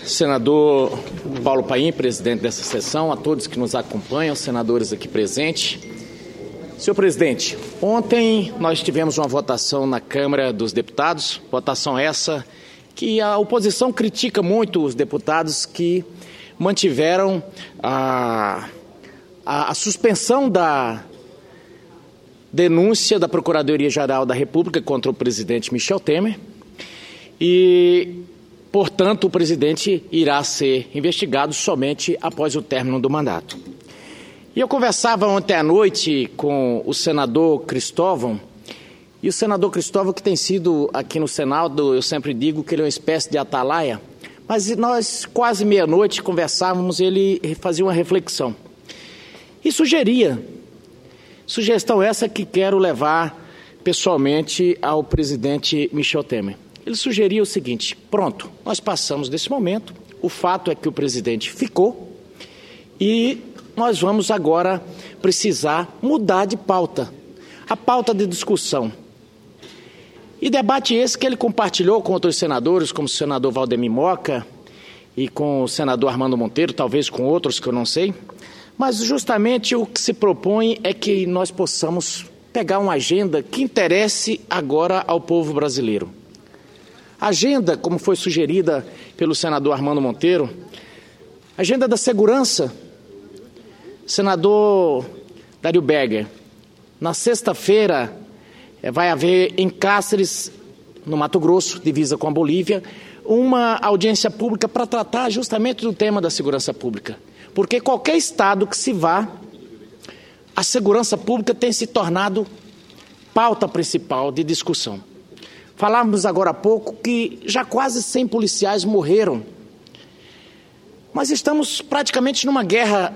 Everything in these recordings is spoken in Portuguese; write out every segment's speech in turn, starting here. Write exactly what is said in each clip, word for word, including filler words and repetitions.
Senador Paulo Paim, presidente dessa sessão, a todos que nos acompanham, senadores aqui presentes. Senhor presidente, ontem nós tivemos uma votação na Câmara dos Deputados, votação essa que a oposição critica muito os deputados que mantiveram a, a, a suspensão da denúncia da Procuradoria-Geral da República contra o presidente Michel Temer e, portanto, o presidente irá ser investigado somente após o término do mandato. E eu conversava ontem à noite com o senador Cristóvão, e o senador Cristóvão, que tem sido aqui no Senado, eu sempre digo que ele é uma espécie de atalaia, mas nós quase meia-noite conversávamos, ele fazia uma reflexão e sugeria, sugestão essa que quero levar pessoalmente ao presidente Michel Temer. Ele sugeria o seguinte: pronto, nós passamos desse momento, o fato é que o presidente ficou e nós vamos agora precisar mudar de pauta, a pauta de discussão. E debate esse que ele compartilhou com outros senadores, como o senador Valdemir Moca e com o senador Armando Monteiro, talvez com outros que eu não sei, mas justamente o que se propõe é que nós possamos pegar uma agenda que interesse agora ao povo brasileiro. Agenda, como foi sugerida pelo senador Armando Monteiro, agenda da segurança. Senador Dario Berger, na sexta-feira vai haver em Cáceres, no Mato Grosso, divisa com a Bolívia, uma audiência pública para tratar justamente do tema da segurança pública. Porque qualquer estado que se vá, a segurança pública tem se tornado pauta principal de discussão. Falávamos agora há pouco que já quase cem policiais morreram. Mas estamos praticamente numa guerra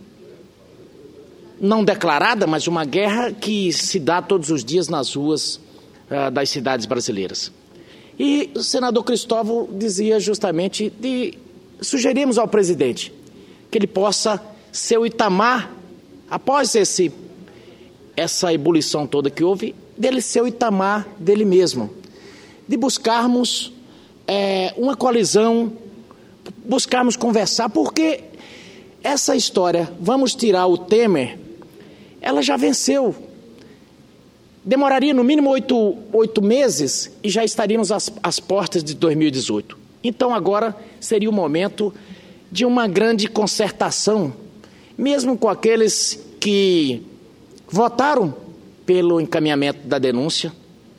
não declarada, mas uma guerra que se dá todos os dias nas ruas uh, das cidades brasileiras. E o senador Cristóvão dizia justamente, de, sugerimos ao presidente que ele possa ser o Itamar, após esse, essa ebulição toda que houve, dele ser o Itamar dele mesmo, de buscarmos é, uma coalizão, buscarmos conversar, porque essa história, vamos tirar o Temer, ela já venceu. Demoraria no mínimo oito, oito meses e já estaríamos às, às portas de dois mil e dezoito. Então agora seria o momento de uma grande concertação, mesmo com aqueles que votaram pelo encaminhamento da denúncia.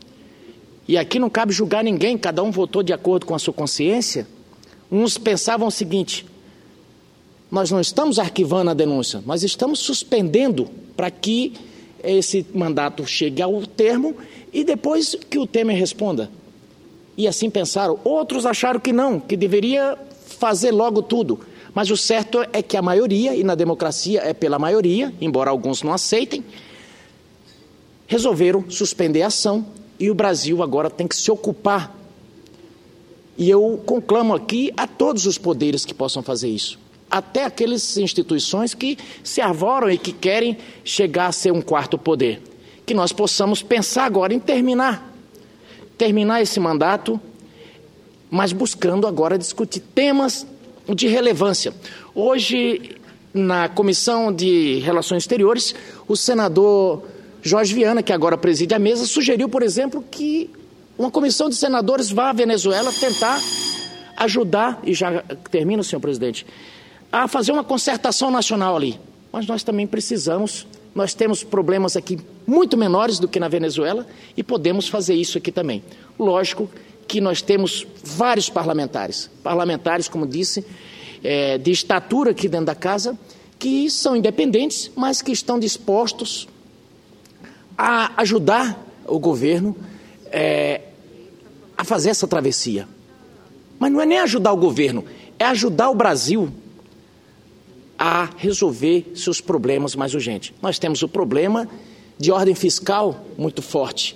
E aqui não cabe julgar ninguém, cada um votou de acordo com a sua consciência. Uns pensavam o seguinte: nós não estamos arquivando a denúncia, nós estamos suspendendo para que esse mandato chegue ao termo e depois que o Temer responda. E assim pensaram. Outros acharam que não, que deveria fazer logo tudo. Mas o certo é que a maioria, e na democracia é pela maioria, embora alguns não aceitem, resolveram suspender a ação e o Brasil agora tem que se ocupar. E eu conclamo aqui a todos os poderes que possam fazer isso. Até aquelas instituições que se arvoram e que querem chegar a ser um quarto poder. Que nós possamos pensar agora em terminar, terminar esse mandato, mas buscando agora discutir temas de relevância. Hoje, na Comissão de Relações Exteriores, o senador Jorge Viana, que agora preside a mesa, sugeriu, por exemplo, que uma comissão de senadores vá à Venezuela tentar ajudar, e já termino, senhor presidente, a fazer uma concertação nacional ali. Mas nós também precisamos, nós temos problemas aqui muito menores do que na Venezuela e podemos fazer isso aqui também. Lógico que nós temos vários parlamentares, parlamentares, como disse, é, de estatura aqui dentro da casa, que são independentes, mas que estão dispostos a ajudar o governo é, a fazer essa travessia. Mas não é nem ajudar o governo, é ajudar o Brasil a resolver seus problemas mais urgentes. Nós temos o problema de ordem fiscal muito forte.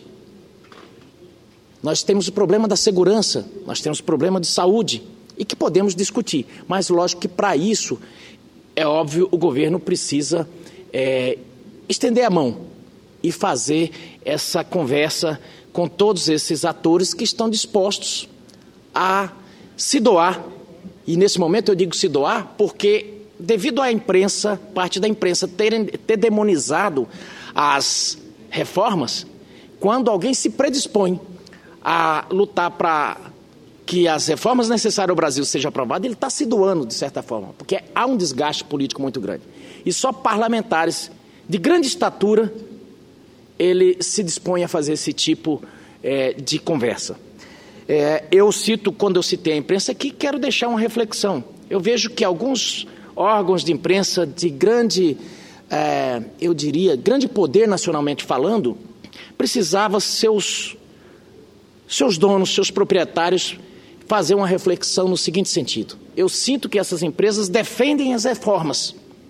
Nós temos o problema da segurança, nós temos o problema de saúde, e que podemos discutir. Mas, lógico que para isso, é óbvio, o governo precisa é, estender a mão e fazer essa conversa com todos esses atores que estão dispostos a se doar E nesse momento eu digo se doar porque, devido à imprensa, parte da imprensa ter, ter demonizado as reformas, quando alguém se predispõe a lutar para que as reformas necessárias ao Brasil sejam aprovadas, ele está se doando, de certa forma, porque há um desgaste político muito grande. E só parlamentares de grande estatura ele se dispõe a fazer esse tipo é, de conversa. É, eu cito, quando eu citei a imprensa aqui, quero deixar uma reflexão. Eu vejo que alguns órgãos de imprensa de grande, é, eu diria, grande poder nacionalmente falando, precisavam seus, seus donos, seus proprietários, fazer uma reflexão no seguinte sentido. Eu sinto que essas empresas defendem as reformas,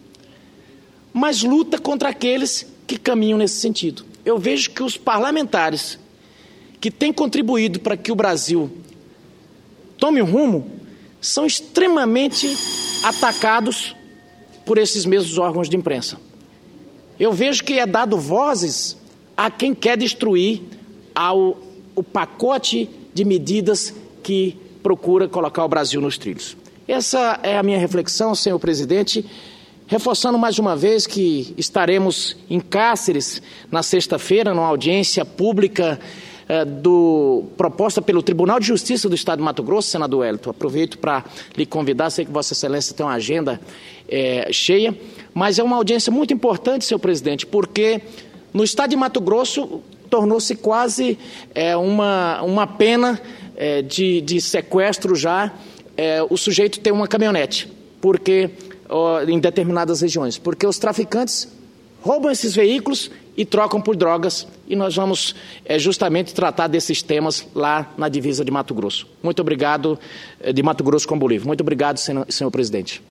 mas lutam contra aqueles que caminham nesse sentido. Eu vejo que os parlamentares que têm contribuído para que o Brasil tome um rumo são extremamente atacados por esses mesmos órgãos de imprensa. Eu vejo que é dado vozes a quem quer destruir ao, o pacote de medidas que procura colocar o Brasil nos trilhos. Essa é a minha reflexão, senhor presidente, reforçando mais uma vez que estaremos em Cáceres na sexta-feira, numa audiência pública eh, do, proposta pelo Tribunal de Justiça do Estado de Mato Grosso, senador Wellington. Aproveito para lhe convidar, sei que Vossa Excelência tem uma agenda eh, cheia, mas é uma audiência muito importante, senhor presidente, porque no Estado de Mato Grosso tornou-se quase eh, uma, uma pena eh, de, de sequestro já, eh, o sujeito tem uma caminhonete, porque em determinadas regiões, porque os traficantes roubam esses veículos e trocam por drogas, e nós vamos é, justamente tratar desses temas lá na divisa de Mato Grosso. Muito obrigado, de Mato Grosso com Bolívia. Muito obrigado, senhor, senhor presidente.